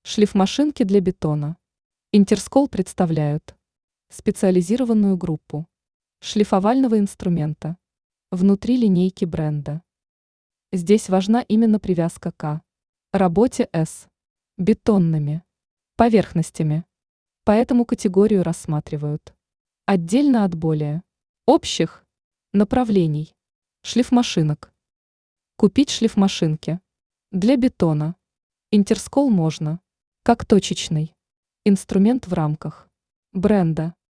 Шлифмашинки для бетона. Интерскол представляют специализированную группу шлифовального инструмента внутри линейки бренда. Здесь важна именно привязка к работе с бетонными поверхностями, поэтому категорию рассматривают отдельно от более общих направлений шлифмашинок. Купить шлифмашинки для бетона Интерскол можно как точечный инструмент в рамках бренда